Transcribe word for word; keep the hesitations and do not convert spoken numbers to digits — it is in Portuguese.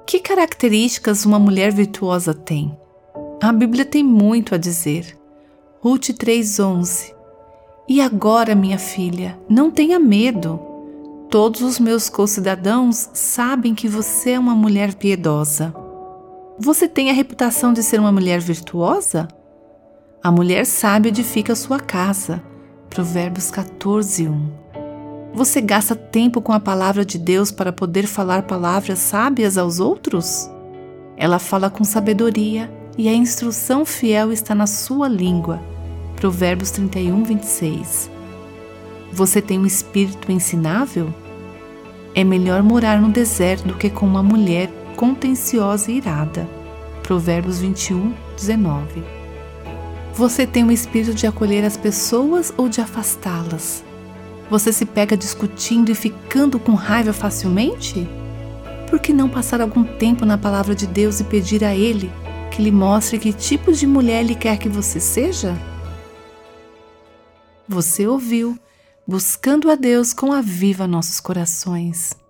Que características uma mulher virtuosa tem? A Bíblia tem muito a dizer. Ruth três, onze. E agora, minha filha, não tenha medo. Todos os meus concidadãos sabem que você é uma mulher piedosa. Você tem a reputação de ser uma mulher virtuosa? A mulher sábia edifica sua casa. Provérbios quatorze, um. Você gasta tempo com a palavra de Deus para poder falar palavras sábias aos outros? Ela fala com sabedoria e a instrução fiel está na sua língua. Provérbios trinta e um, vinte e seis. Você tem um espírito ensinável? É melhor morar no deserto do que com uma mulher contenciosa e irada. Provérbios vinte e um, dezenove. Você tem um espírito de acolher as pessoas ou de afastá-las? Você se pega discutindo e ficando com raiva facilmente? Por que não passar algum tempo na palavra de Deus e pedir a Ele que lhe mostre que tipo de mulher Ele quer que você seja? Você ouviu Buscando a Deus com Aviva Nossos Corações.